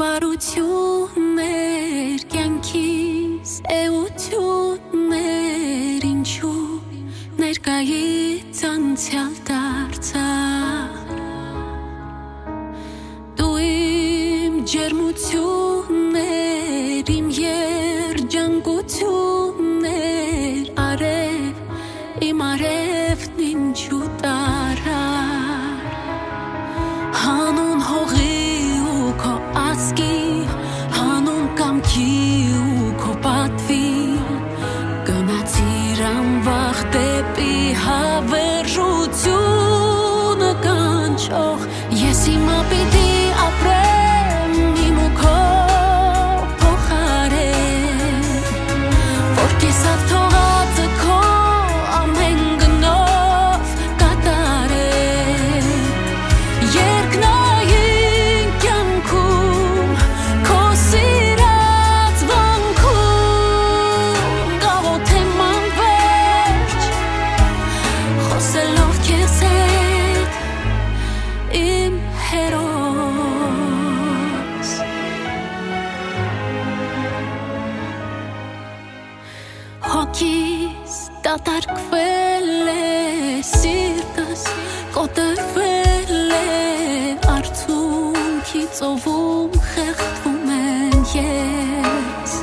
բարություններ կյանքիս էություններ ինչու ներկայից անցյալ դարձա դու իմ ջերմություններ իմ երջանկություններ արև իմ արևն ինչու տարա հանուն հողի ու քո ասկի հանուն կամքի ու քո պատվի գնացիր անվախ դեպի հավերժությունը կանչող ես հիմա պիտի ապրեմ իմ ու քո փոխարեն որ կեսած թողածը քո ամեն գնով կատարեմ երկնային կյանքում քո սիրած վանքում գաղութեմ անվերջ խոսելով քեզ հետ իմ հերոս հոգիս դատարկվել է սիրտս կոտրվել է արցունքի ծովում խեղդվում եմ ես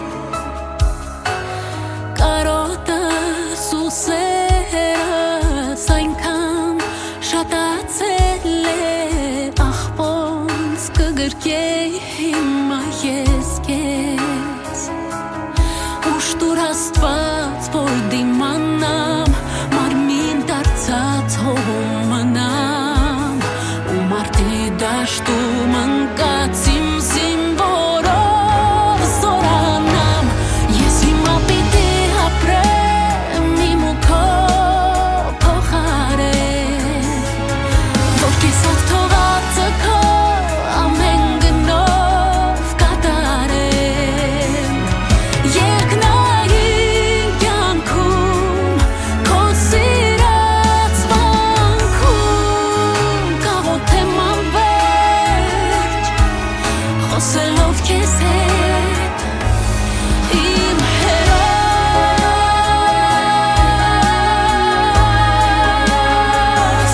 կարոտս ու սերս այնքան շատացել է աղբոնց կգրկեի հիմա ես քեզ ուշտուր աստված որ դիմանամ մարմին դարձած հողում մնամ ու մարտի դաշտում ընկած իմ զինվորով զորանամ ես հիմա պիտի ապրեմ իմ ու քո փոխարեն որ կեսած թողածը քո ամեն գնով կատարեմ երկնային կյանքում քո սիրած վանքում գաղութեմ անվերջ խոսելով քեզ հետ իմ հերոս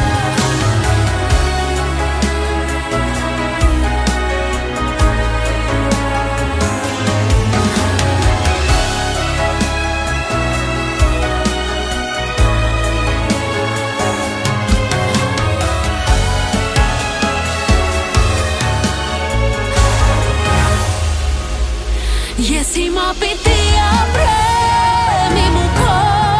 ես հիմա պիտի ապրեմ իմ ու քո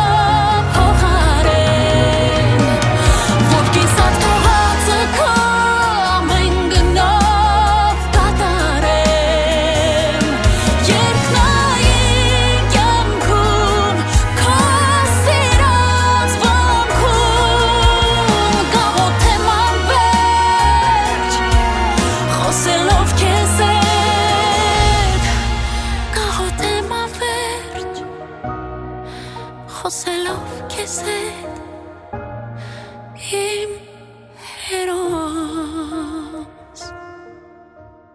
փոխարեն որ կեսած թողածը քո ամեն գնով կատարեմ երկնային կյանքում քո սիրած վանքում գաղութեմ անվերջ խոսելով քեզ հետ գաղութեմ անվերջ խոսելով քեզ հետ իմ հերոս